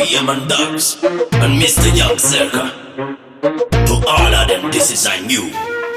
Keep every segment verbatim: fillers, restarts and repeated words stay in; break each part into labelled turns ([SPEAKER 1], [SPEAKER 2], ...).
[SPEAKER 1] B M and Dogs, and Mister Young Circa. To all of them, this is I new.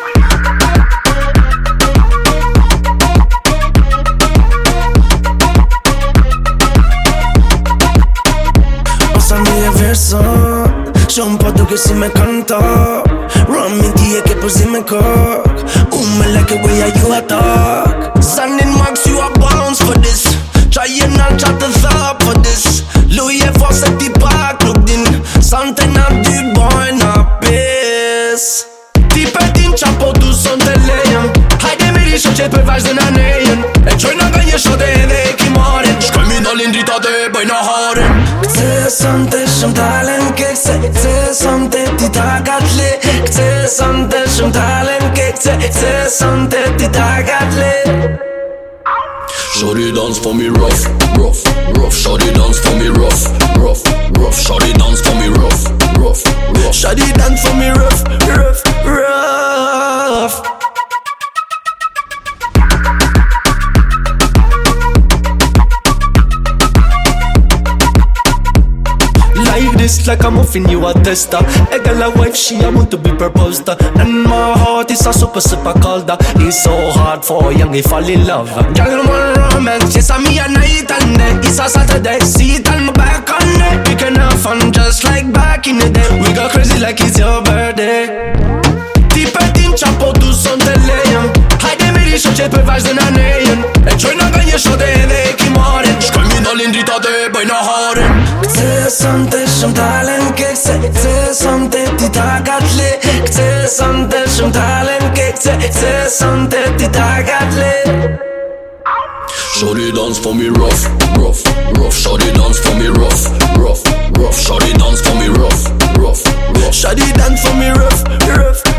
[SPEAKER 2] Pásame el verso, c'è un po' che si me canta. Run me die che poi si me cock. Um me like a way you attack. Sanding marks you are bounce for this. Trying not chat the thought for this. Louis for set the park looked in. Something I'm dude boy na piss. Tipet din chapo tu son te lejem. Hajde mi risho që përvash dhe na nejen. E qojna nga një shote edhe e kimorin. Shkojmi dalin drita dhe e bëjna harin. Këtë son të shumë talen ke këse. Këtë son të ti takat le. Këtë son të shumë talen ke këse. Këtë son të ti takat le.
[SPEAKER 1] Shorty dance for me rough, rough, rough. Shorty dance for me rough, rough, rough. Shorty dance for me rough, rough, rough.
[SPEAKER 2] Shorty dance for me rough, rough, rough. Like this, like I'm offering you a tester. A girl a wife, she a want to be proposed to. And my heart is a super super cold. It's so hard for a young to fall in love. Girl want romance, yes I'm me a night and day. It's a Saturday, see it on my back on it. We can have fun just like back in the day. We go crazy like it's your birthday. Tipet din qapo tu son të lejem. Hajde mi risho që përvash dhe na nejen. E qojna nga një shote edhe e kimorin.
[SPEAKER 1] Shkojmi dalin drita dhe e bëjna harin.
[SPEAKER 2] Këtë son të shumë talen ke këse. Këtë son të ti takat le. Këtë son të shumë talen ke këse. Këtë son të ti takat le.
[SPEAKER 1] Shorty dance for me rough, rough, rough. Shorty dance for me rough, rough, rough. Shorty dance for me rough, rough, rough.
[SPEAKER 2] Shorty dance for me rough, rough.